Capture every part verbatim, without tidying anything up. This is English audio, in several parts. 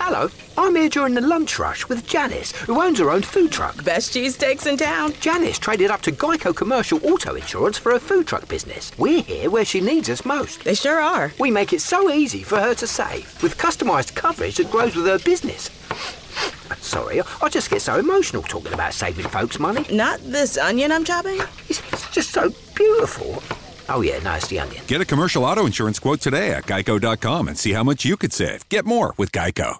Hello, I'm here during the lunch rush with Janice, who owns her own food truck. Best cheesesteaks in town. Janice traded up to Geico Commercial Auto Insurance for her food truck business. We're here where she needs us most. They sure are. We make it so easy for her to save, with customised coverage that grows with her business. Sorry, I just get so emotional talking about saving folks money. Not this onion I'm chopping? It's, it's just so beautiful. Oh yeah, no, it's the onion. Get a commercial auto insurance quote today at geico dot com and see how much you could save. Get more with Geico.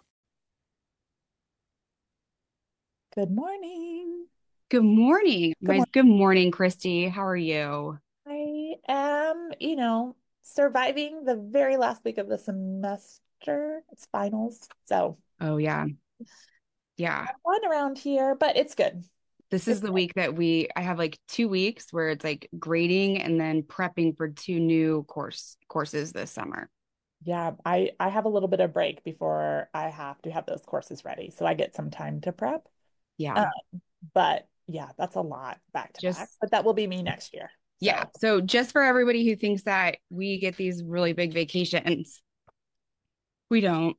Good morning. Good morning. Good, My, good morning, Christy. How are you? I am, you know, surviving the very last week of the semester. It's finals. So, oh, yeah. Yeah. Fun around here, but it's good. This is the week that we, I have like two weeks where it's like grading and then prepping for two new course courses this summer. Yeah, I, I have a little bit of break before I have to have those courses ready. So I get some time to prep. Yeah. Um, but yeah, that's a lot back to just, back, but that will be me next year. So. Yeah. So just for everybody who thinks that we get these really big vacations, we don't.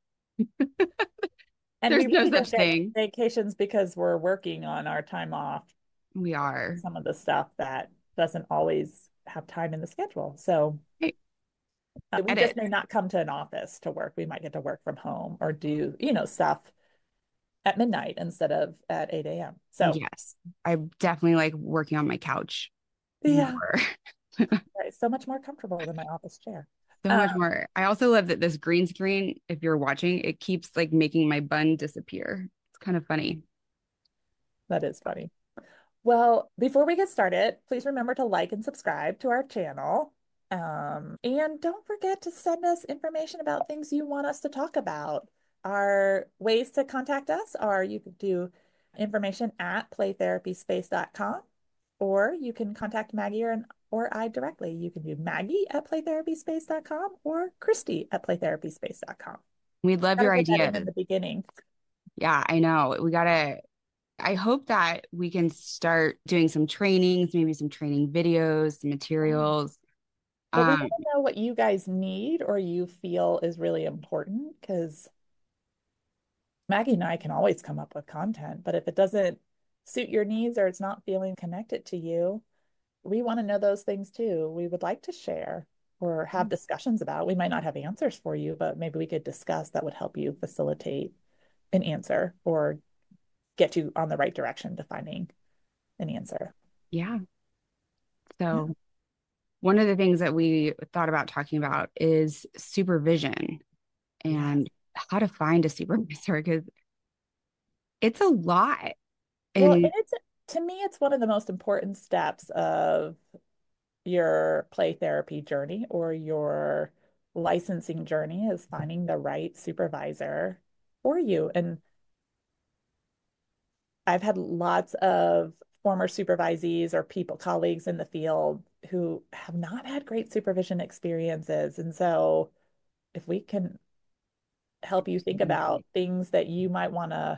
And there's we no really such don't get thing. Vacations because we're working on our time off. We are. Some of the stuff that doesn't always have time in the schedule. So hey, uh, we just may not come to an office to work. We might get to work from home or do, you know, stuff at midnight instead of at eight a.m. So yes, I definitely like working on my couch. Yeah. Right. So much more comfortable than my office chair. So much um, more. I also love that this green screen, if you're watching, it keeps like making my bun disappear. It's kind of funny. That is funny. Well, before we get started, please remember to like and subscribe to our channel. Um, and don't forget to send us information about things you want us to talk about. Our ways to contact us are you can do information at playtherapyspace dot com, or you can contact Maggie or, or I directly. You can do Maggie at playtherapyspace dot com or Christy at playtherapyspace dot com. We'd love your idea. In the beginning. Yeah, I know. We gotta, I hope that we can start doing some trainings, maybe some training videos, some materials. But um, we want to know what you guys need or you feel is really important, because Maggie and I can always come up with content, but if it doesn't suit your needs or it's not feeling connected to you, we want to know those things too. We would like to share or have discussions about. We might not have answers for you, but maybe we could discuss that would help you facilitate an answer or get you on the right direction to finding an answer. Yeah. So yeah. One of the things that we thought about talking about is supervision and how to find a supervisor, because it's a lot. And well, it's to me, it's one of the most important steps of your play therapy journey or your licensing journey is finding the right supervisor for you. And I've had lots of former supervisees or people, colleagues in the field who have not had great supervision experiences. And so if we can help you think about things that you might want to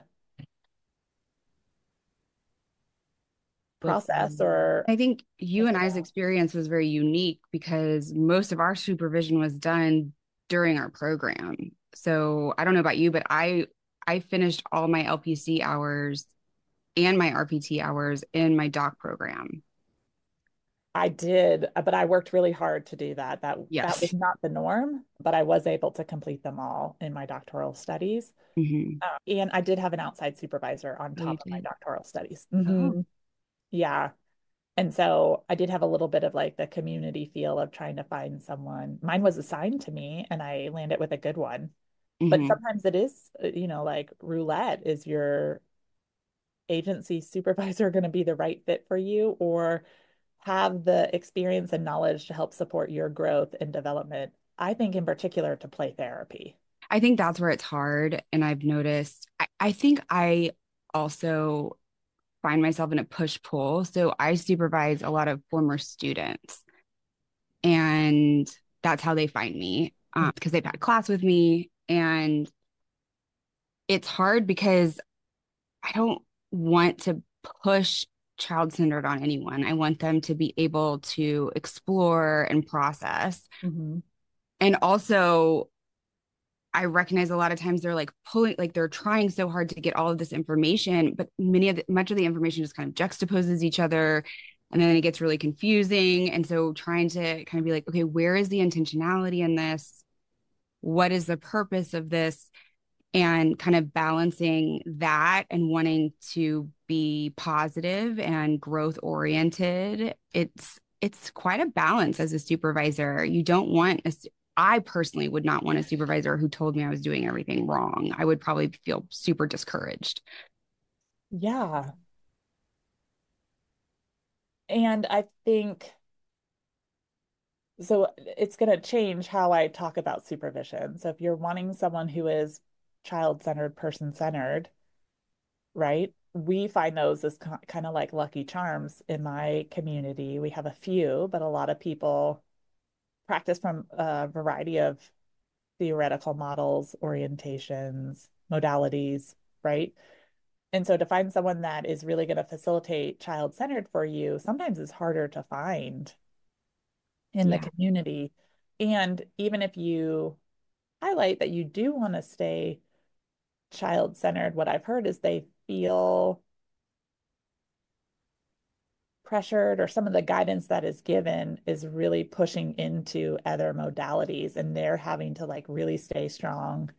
process, or I think you and I's experience was very unique because most of our supervision was done during our program. So I don't know about you, but I I finished all my L P C hours and my R P T hours in my doc program. I did, but I worked really hard to do that. That, yes. That was not the norm, but I was able to complete them all in my doctoral studies. Mm-hmm. Uh, and I did have an outside supervisor on top of my doctoral studies. Mm-hmm. Oh. Yeah. And so I did have a little bit of like the community feel of trying to find someone. Mine was assigned to me and I landed with a good one. Mm-hmm. But sometimes it is, you know, like roulette. Is your agency supervisor going to be the right fit for you, or have the experience and knowledge to help support your growth and development? I think in particular to play therapy. I think that's where it's hard. And I've noticed, I, I think I also find myself in a push-pull. So I supervise a lot of former students, and that's how they find me, um, because they've had class with me. And it's hard because I don't want to push child-centered on anyone. I want them to be able to explore and process. Mm-hmm. And also, I recognize a lot of times they're like pulling, like they're trying so hard to get all of this information, but many of the, much of the information just kind of juxtaposes each other. And then it gets really confusing. And so trying to kind of be like, okay, where is the intentionality in this? What is the purpose of this? And kind of balancing that and wanting to be positive and growth oriented. It's, it's quite a balance as a supervisor. You don't want a, I personally would not want a supervisor who told me I was doing everything wrong. I would probably feel super discouraged. Yeah. And I think so it's going to change how I talk about supervision. So if you're wanting someone who is child-centered, person-centered, right? We find those as kind of like lucky charms in my community. We have a few, but a lot of people practice from a variety of theoretical models, orientations, modalities, right? And so to find someone that is really going to facilitate child-centered for you, sometimes it's harder to find in the Yeah. community. And even if you highlight that you do want to stay child-centered, what I've heard is they feel pressured, or some of the guidance that is given is really pushing into other modalities, and they're having to like really stay strong.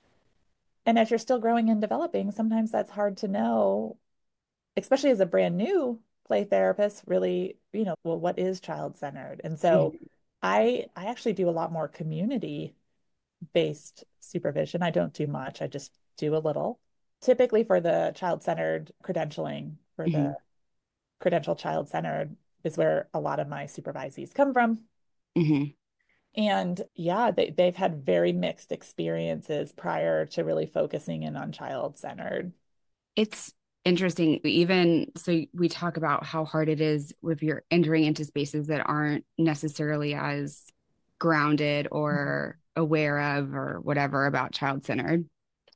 And as you're still growing and developing, sometimes that's hard to know, especially as a brand new play therapist, really, you know, well, what is child-centered? And so Mhm. I I actually do a lot more community based supervision. I don't do much. I just do a little. Typically for the child-centered credentialing, for Mhm. the credential child-centered is where a lot of my supervisees come from. Mhm. And yeah, they, they've had very mixed experiences prior to really focusing in on child-centered. It's interesting. Even so, we talk about how hard it is if you're entering into spaces that aren't necessarily as grounded or aware of or whatever about child-centered,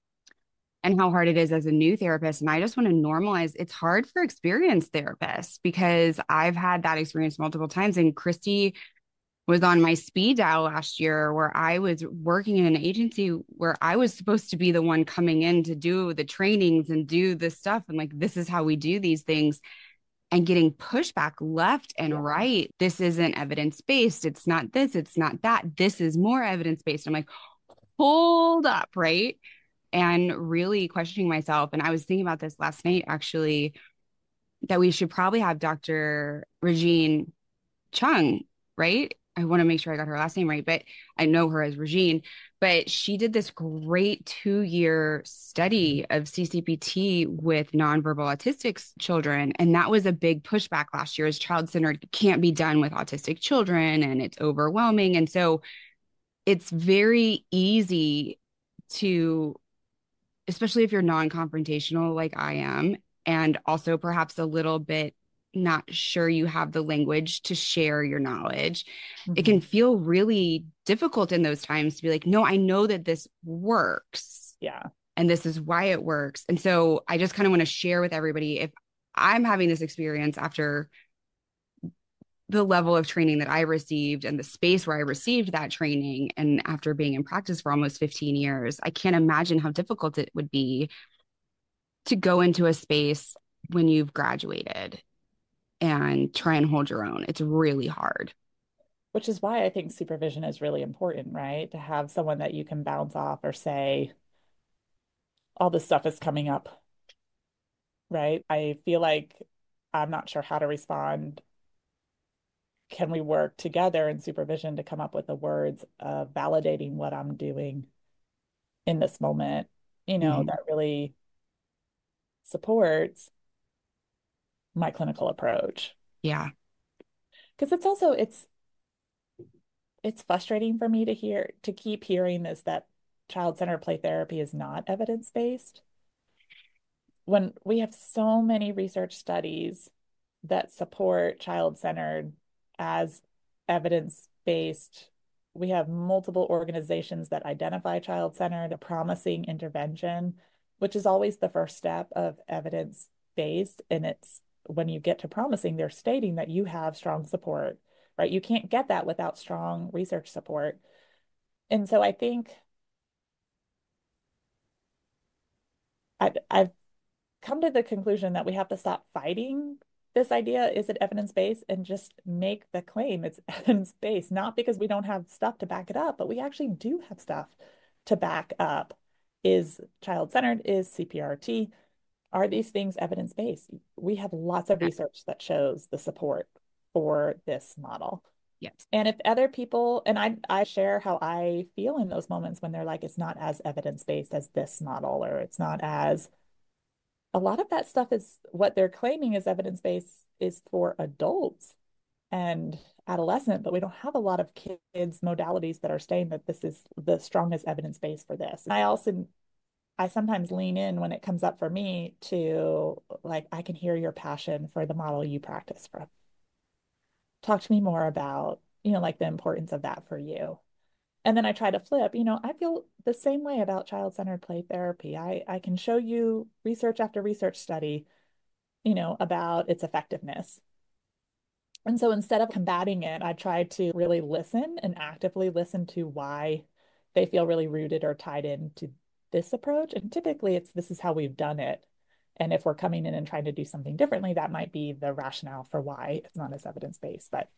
and how hard it is as a new therapist. And I just want to normalize it's hard for experienced therapists because I've had that experience multiple times. And Christy was on my speed dial last year where I was working in an agency where I was supposed to be the one coming in to do the trainings and do this stuff. And like, this is how we do these things, and getting pushback left and Yeah. right. This isn't evidence based. It's not this, it's not that. This is more evidence based. I'm like, hold up, right? And really questioning myself. And I was thinking about this last night, actually, that we should probably have Doctor Regine Chung, right? I want to make sure I got her last name right, but I know her as Regine. But she did this great two year study of C C P T with nonverbal autistic children. And that was a big pushback last year, as child centered can't be done with autistic children and it's overwhelming. And so it's very easy to, especially if you're non confrontational like I am, and also perhaps a little bit not sure you have the language to share your knowledge, it Mhm. can feel really difficult in those times to be like, no, I know that this works Yeah. and this is why it works. And so I just kind of want to share with everybody, if I'm having this experience after the level of training that I received and the space where I received that training, and after being in practice for almost fifteen years, I can't imagine how difficult it would be to go into a space when you've graduated and try and hold your own. It's really hard. Which is why I think supervision is really important, right? To have someone that you can bounce off or say, all this stuff is coming up, right? I feel like I'm not sure how to respond. Can we work together in supervision to come up with the words of validating what I'm doing in this moment, you know, Mhm. that really supports my clinical approach? Yeah. Because it's also it's it's frustrating for me to hear to keep hearing this, that child-centered play therapy is not evidence-based, when we have so many research studies that support child-centered as evidence-based. We have multiple organizations that identify child-centered a promising intervention, which is always the first step of evidence-based. And it's when you get to promising, they're stating that you have strong support, right? You can't get that without strong research support. And so I think I, I've come to the conclusion that we have to stop fighting this idea, is it evidence-based, and just make the claim it's evidence-based, not because we don't have stuff to back it up, but we actually do have stuff to back up. Is child-centered, is C P R T, are these things evidence-based? We have lots of research that shows the support for this model. Yes. And if other people, and I, I share how I feel in those moments when they're like, it's not as evidence-based as this model, or it's not as, a lot of that stuff is what they're claiming is evidence-based is for adults and adolescent, but we don't have a lot of kids modalities that are saying that this is the strongest evidence-based for this. And I also, I sometimes lean in when it comes up for me to like, I can hear your passion for the model you practice from. Talk to me more about, you know, like the importance of that for you. And then I try to flip, you know, I feel the same way about child-centered play therapy. I, I can show you research after research study, you know, about its effectiveness. And so instead of combating it, I try to really listen and actively listen to why they feel really rooted or tied into this approach. And typically it's this is how we've done it. And if we're coming in and trying to do something differently, that might be the rationale for why it's not as evidence-based, but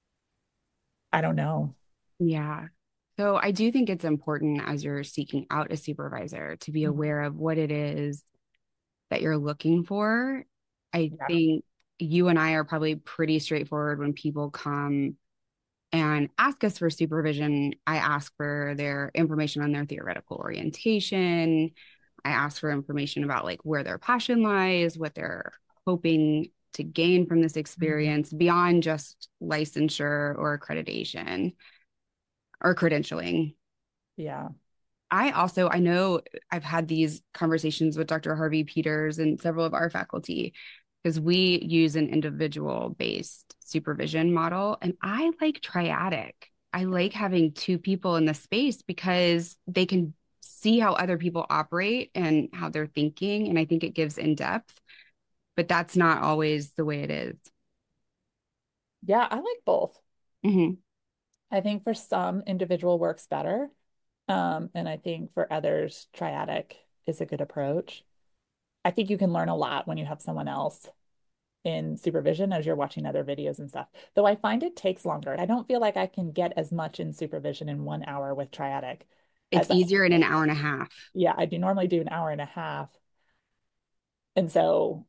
I don't know. Yeah. So I do think it's important as you're seeking out a supervisor to be aware of what it is that you're looking for. I Yeah. think you and I are probably pretty straightforward when people come and ask us for supervision. I ask for their information on their theoretical orientation. I ask for information about like where their passion lies, what they're hoping to gain from this experience beyond just licensure or accreditation or credentialing. Yeah. I also, I know I've had these conversations with Doctor Harvey Peters and several of our faculty because we use an individual based supervision model. And I like triadic. I like having two people in the space because they can see how other people operate and how they're thinking. And I think it gives in depth, but that's not always the way it is. Yeah, I like both. Mm-hmm. I think for some, individual works better. Um, and I think for others, triadic is a good approach. I think you can learn a lot when you have someone else in supervision as you're watching other videos and stuff. Though I find it takes longer. I don't feel like I can get as much in supervision in one hour with triadic It's as I, easier in an hour and a half. yeah, I do normally do an hour and a half. And so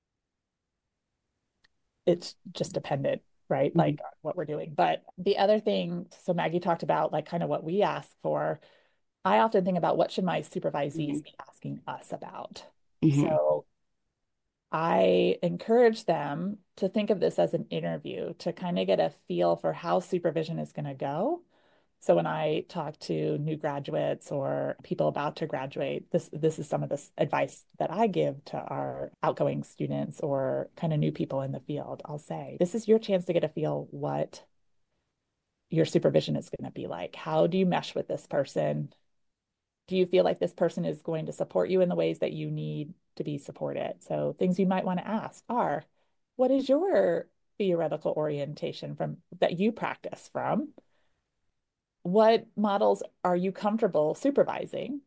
it's just dependent, right? Mm-hmm. Like what we're doing. But the other thing, so Maggie talked about like kind of what we ask for. I often think about what should my supervisees Mm-hmm. be asking us about. Mm-hmm. So I encourage them to think of this as an interview to kind of get a feel for how supervision is going to go. So when I talk to new graduates or people about to graduate, this this is some of this advice that I give to our outgoing students or kind of new people in the field. I'll say, this is your chance to get a feel what your supervision is going to be like. How do you mesh with this person? Do you feel like this person is going to support you in the ways that you need to be supported? So things you might want to ask are, what is your theoretical orientation from that you practice from? What models are you comfortable supervising?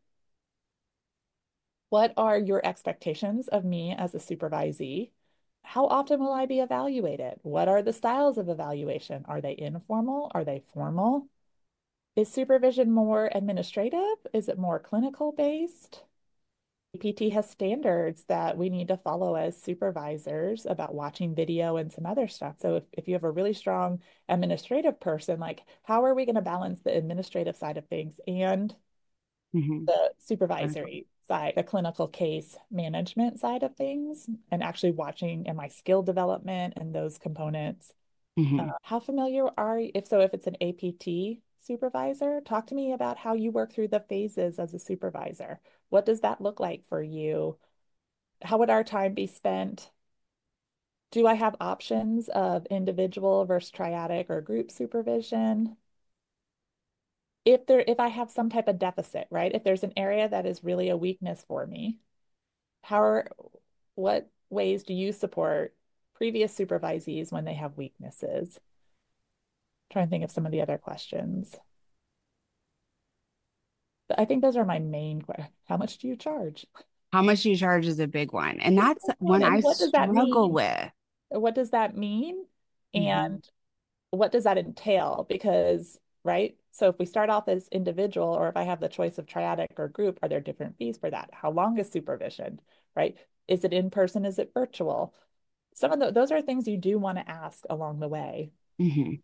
What are your expectations of me as a supervisee? How often will I be evaluated? What are the styles of evaluation? Are they informal? Are they formal? Is supervision more administrative? Is it more clinical based? P T has standards that we need to follow as supervisors about watching video and some other stuff. So if, if you have a really strong administrative person, like how are we going to balance the administrative side of things and Mm-hmm. the supervisory side, the clinical case management side of things, and actually watching and my skill development and those components? Mm-hmm. Uh, how familiar are you, if so, if it's an A P T supervisor, talk to me about how you work through the phases as a supervisor. What does that look like for you? How would our time be spent? Do I have options of individual versus triadic or group supervision? If there, if I have some type of deficit, right? If there's an area that is really a weakness for me, how are, what ways do you support previous supervisees when they have weaknesses? Trying to think of some of the other questions. But I think those are my main questions. How much do you charge? How much do you charge is a big one. And that's one I And what does that struggle mean? with. What does that mean? Mm-hmm. And what does that entail? Because, right? So if we start off as individual, or if I have the choice of triadic or group, are there different fees for that? How long is supervision, right? Is it in person? Is it virtual? Some of the, those are things you do want to ask along the way. Mm-hmm.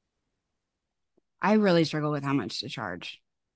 I really struggle with how much to charge.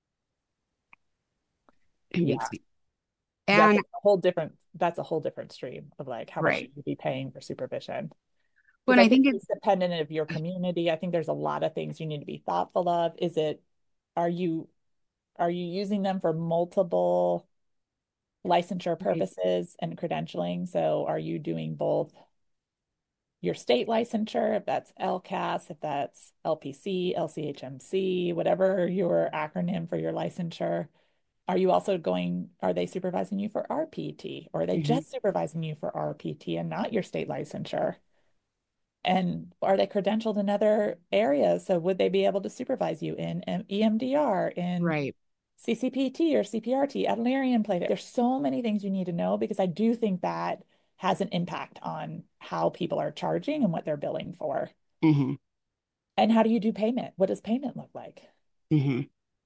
It Yeah. makes me, That's and a whole different, that's a whole different stream of like how much right. you should be paying for supervision. When Because I I think think it's dependent of your community. I think there's a lot of things you need to be thoughtful of. Is it, are you, are you using them for multiple licensure it's purposes and credentialing? So are you doing both your state licensure, if that's L C A S, if that's L P C, L C H M C, whatever your acronym for your licensure? Are you also going, are they supervising you for R P T, or are they mhm, just supervising you for R P T and not your state licensure? And are they credentialed in other areas? So would they be able to supervise you in E M D R, in right. C C P T or C P R T, Adlerian play? There's so many things you need to know, because I do think that has an impact on how people are charging and what they're billing for. Mm-hmm. And how do you do payment? What does payment look like? Mm-hmm.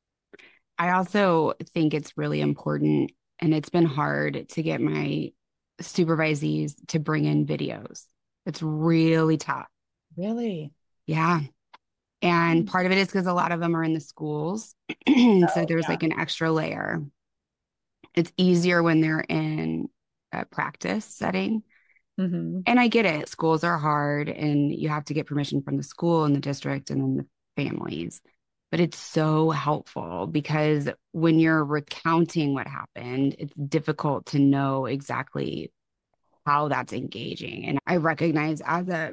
I also think it's really important, and it's been hard to get my supervisees to bring in videos. It's really tough. Really? Yeah. And Mm. part of it is because a lot of them are in the schools. So Oh, there's yeah. like an extra layer. It's easier when they're in a practice setting. Hmm. And I get it. Schools are hard and you have to get permission from the school and the district and then the families. But it's so helpful because when you're recounting what happened, it's difficult to know exactly how that's engaging. And I recognize as a,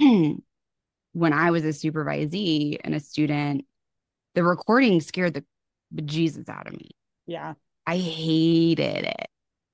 when I was a supervisee and a student, the recording scared the bejesus out of me. Yeah. I hated it.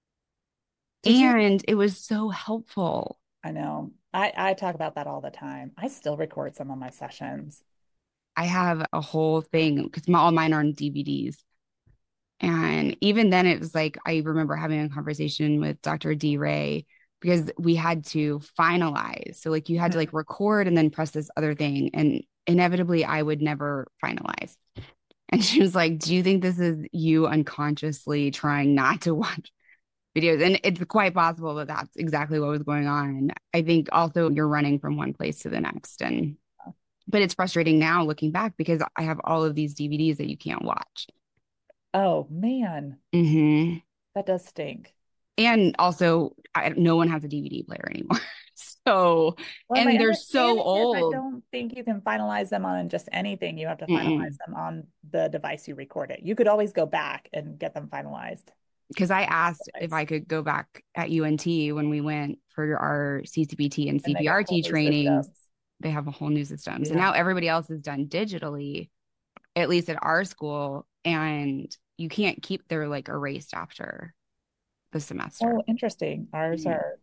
Did you? And it was so helpful. I know. I, I talk about that all the time. I still record some of my sessions. I have a whole thing because all mine are on D V Ds. And even then, it was like, I remember having a conversation with Doctor D. Ray because we had to finalize. So, like, you had to like record and then press this other thing. And inevitably, I would never finalize. And she was like, do you think this is you unconsciously trying not to watch videos? And it's quite possible that that's exactly what was going on. I think also you're running from one place to the next. And, but it's frustrating now looking back because I have all of these D V Ds that you can't watch. Oh, man. Mm-hmm. That does stink. And also, I, no one has a D V D player anymore. So, Well, my and they're so understanding is I old. don't think you can finalize them on just anything. You have to finalize Mm-mm. them on the device you record it. You could always go back and get them finalized. Because I asked if Device. I could go back at U N T when we went for our C C P T and And they got whole C P R T new trainings. systems. They have a whole new system. So Yeah. now everybody else is done digitally, at least at our school. And you can't keep their like erased after the semester. Oh, interesting. Ours Mhm. are,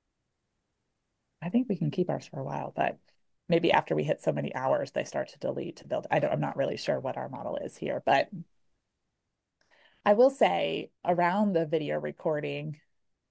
I think we can keep ours for a while, but maybe after we hit so many hours, they start to delete to build. I don't, I'm not really sure what our model is here, but I will say around the video recording,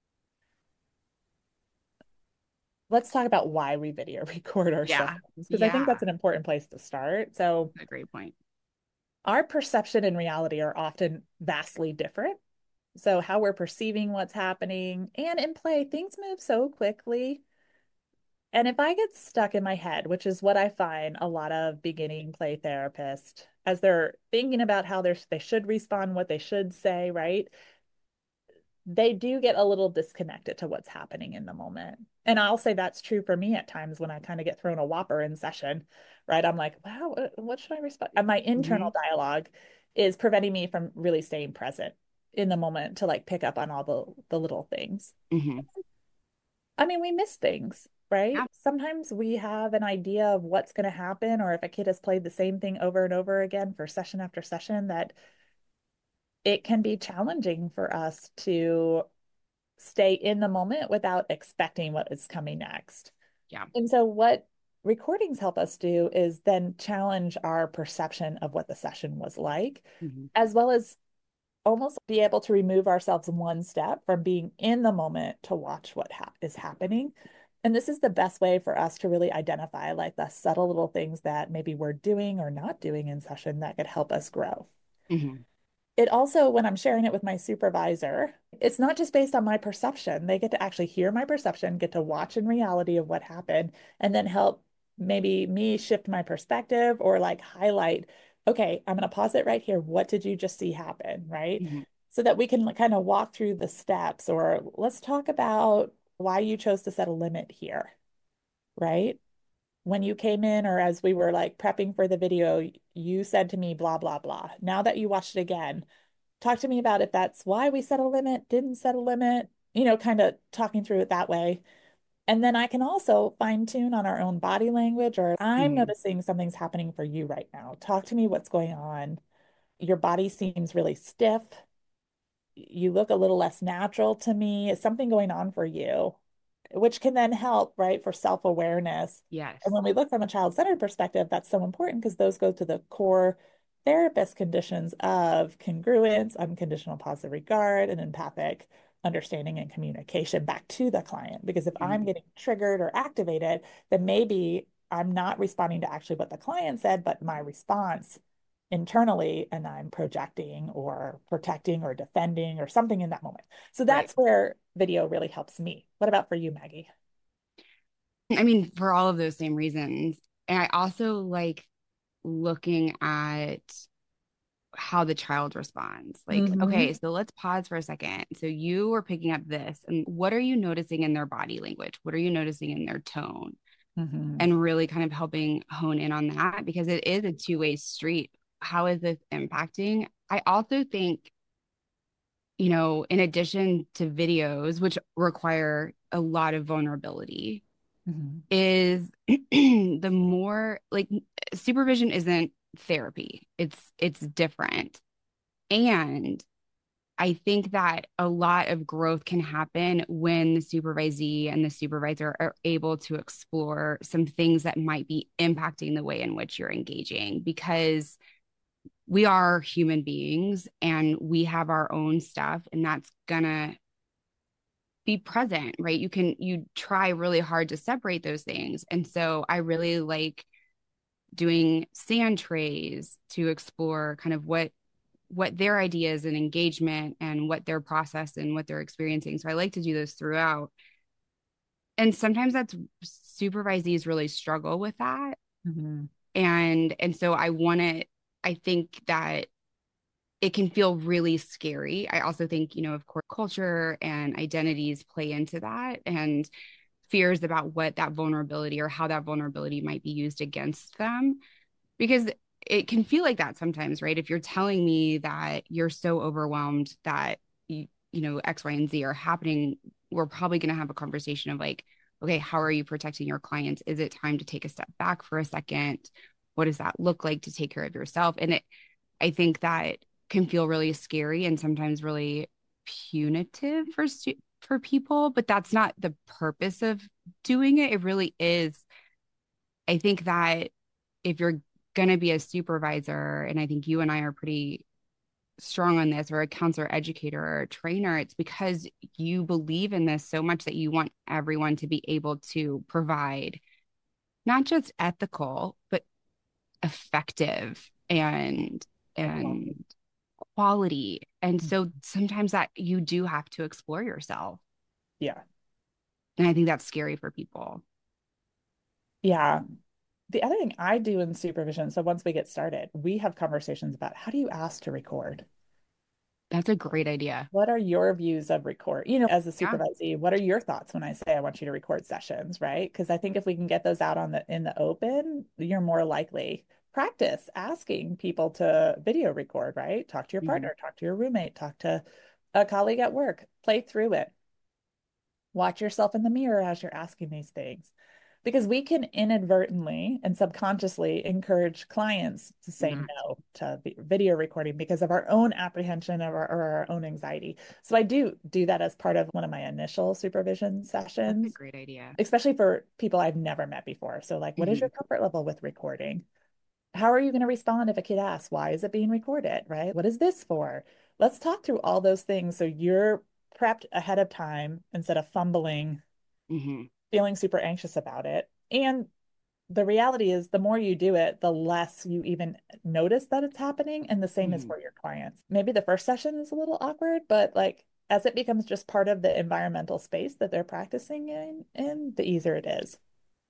let's talk about why we video record our Yeah. sessions, because I think Yeah. that's an important place to start. So A great point. our perception and reality are often vastly different. So how we're perceiving what's happening, and in play, things move so quickly. And if I get stuck in my head, which is what I find a lot of beginning play therapists, as they're thinking about how they're, they should respond, what they should say, right? They do get a little disconnected to what's happening in the moment. And I'll say that's true for me at times when I kind of get thrown a whopper in session, right? I'm like, wow, what should I respond? And my Mm-hmm. internal dialogue is preventing me from really staying present in the moment to like pick up on all the the little things. Mm-hmm. I mean, we miss things, right? Yeah. Sometimes we have an idea of what's going to happen, or if a kid has played the same thing over and over again for session after session, that it can be challenging for us to stay in the moment without expecting what is coming next. Yeah. And so, what recordings help us do is then challenge our perception of what the session was like, Mm-hmm. as well as almost be able to remove ourselves one step from being in the moment to watch what ha is happening. And this is the best way for us to really identify like the subtle little things that maybe we're doing or not doing in session that could help us grow. Mm-hmm. It also, when I'm sharing it with my supervisor, it's not just based on my perception. They get to actually hear my perception, get to watch in reality of what happened, and then help maybe me shift my perspective or like highlight, okay, I'm going to pause it right here. What did you just see happen? Right. Mm-hmm. So that we can kind of walk through the steps, or let's talk about why you chose to set a limit here. Right. When you came in, or as we were like prepping for the video, you said to me, blah, blah, blah. Now that you watched it again, talk to me about if that's why we set a limit, didn't set a limit, you know, kind of talking through it that way. And then I can also fine tune on our own body language, or I'm Mm-hmm. noticing something's happening for you right now. Talk to me what's going on. Your body seems really stiff. You look a little less natural to me. Is something going on for you? Which can then help, right, for self-awareness. Yes. And when we look from a child-centered perspective, that's so important because those go to the core therapist conditions of congruence, unconditional positive regard, and empathic understanding and communication back to the client. Because if I'm Mm-hmm. getting triggered or activated, then maybe I'm not responding to actually what the client said, but my response internally, and I'm projecting or protecting or defending or something in that moment. So Right. that's where video really helps me. What about for you, Maggie? I mean, for all of those same reasons. And I also like looking at how the child responds. Like, Mm-hmm. okay, so let's pause for a second. So you were picking up this, and what are you noticing in their body language? What are you noticing in their tone? Mm-hmm. And really kind of helping hone in on that because it is a two-way street. How is this impacting? I also think, you know, in addition to videos, which require a lot of vulnerability, Mm-hmm. is the more like supervision isn't therapy. It's it's different. And I think that a lot of growth can happen when the supervisee and the supervisor are able to explore some things that might be impacting the way in which you're engaging because we are human beings and we have our own stuff and that's gonna be present, right? You can you try really hard to separate those things. And so I really like doing sand trays to explore kind of what what their ideas and engagement and what their process and what they're experiencing. So I like to do those throughout. And sometimes that's supervisees really struggle with that. Mm-hmm. And and so I want to I think that it can feel really scary. I also think, you know, of course, culture and identities play into that and fears about what that vulnerability or how that vulnerability might be used against them. Because it can feel like that sometimes, right? If you're telling me that you're so overwhelmed that, you, you know, X, Y, and Z are happening, we're probably going to have a conversation of like, okay, how are you protecting your clients? Is it time to take a step back for a second? What does that look like to take care of yourself? And it, I think that can feel really scary and sometimes really punitive for stu- for people, but that's not the purpose of doing it. It really is. I think that if you're going to be a supervisor, and I think you and I are pretty strong on this, or a counselor, educator, or a trainer, it's because you believe in this so much that you want everyone to be able to provide not just ethical, but effective and and quality. And so sometimes that you do have to explore yourself. Yeah. And I think that's scary for people. Yeah. The other thing I do in supervision, so once we get started, we have conversations about how do you ask to record? That's a great idea. What are your views of record? You know, as a Yeah. supervisee, what are your thoughts when I say I want you to record sessions, right? Because I think if we can get those out on the in the open, you're more likely practice asking people to video record, right? Talk to your Mm-hmm. partner, talk to your roommate, talk to a colleague at work, play through it. Watch yourself in the mirror as you're asking these things. Because we can inadvertently and subconsciously encourage clients to say Not. no to video recording because of our own apprehension of our, or our own anxiety. So I do do that as part of one of my initial supervision That's a sessions, great idea. especially for people I've never met before. So like, what is Mm-hmm. your comfort level with recording? How are you going to respond if a kid asks, why is it being recorded, right? What is this for? let's talk through all those things so you're prepped ahead of time instead of fumbling, Hmm. feeling super anxious about it. And the reality is, the more you do it, the less you even notice that it's happening. And the same is Hmm. for your clients. Maybe the first session is a little awkward, but like as it becomes just part of the environmental space that they're practicing in, in, the easier it is.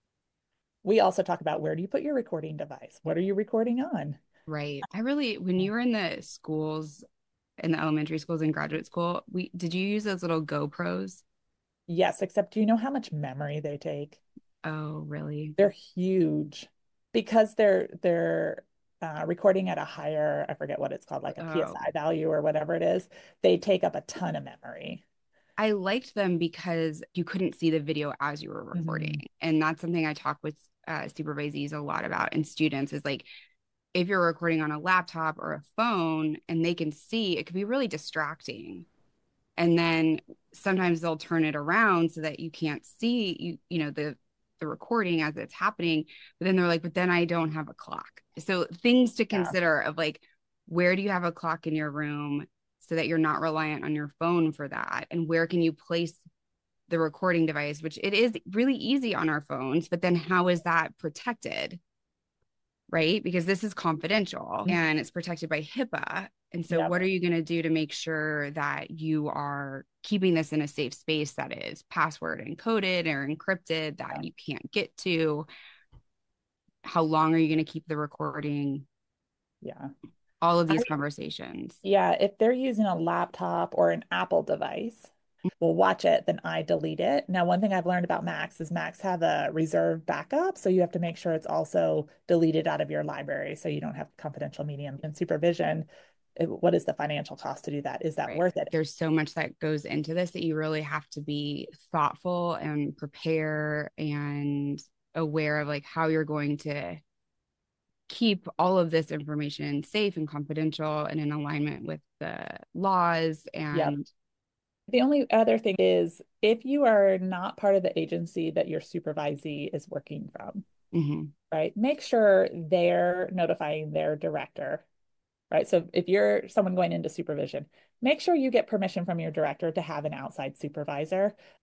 We also talk about, where do you put your recording device? What are you recording on? Right. I really, when you were in the schools, in the elementary schools and graduate school, we did you use those little GoPros? Yes, except do you know how much memory they take? Oh, really? They're huge because they're they're uh, recording at a higher, I forget what it's called, like a Oh, P S I value or whatever it is. They take up a ton of memory. I liked them because you couldn't see the video as you were Mhm. recording. And that's something I talk with uh, supervisees a lot about and students is like, if you're recording on a laptop or a phone and they can see, it could be really distracting. And then sometimes they'll turn it around so that you can't see you, you know, the the recording as it's happening. But then they're like, but then I don't have a clock. So things to Yeah. consider of like, where do you have a clock in your room so that you're not reliant on your phone for that? And where can you place the recording device, which it is really easy on our phones, but then how is that protected? Right? Because this is confidential and it's protected by HIPAA. And so, Yep. what are you going to do to make sure that you are keeping this in a safe space that is password encoded or encrypted that Yeah. you can't get to? How long are you going to keep the recording? Yeah. All of I these conversations. Yeah, if they're using a laptop or an Apple device, we'll watch it, then I delete it. Now, one thing I've learned about Macs is Macs have a reserve backup, so you have to make sure it's also deleted out of your library so you don't have confidential media and supervision. it- What is the financial cost to do that? Is that Right. worth it? There's so much that goes into this that you really have to be thoughtful and prepare and aware of like how you're going to keep all of this information safe and confidential and in alignment with the laws Yep. and The only other thing is, if you are not part of the agency that your supervisee is working from, mhm, right, make sure they're notifying their director, right? So if you're someone going into supervision, make sure you get permission from your director to have an outside supervisor.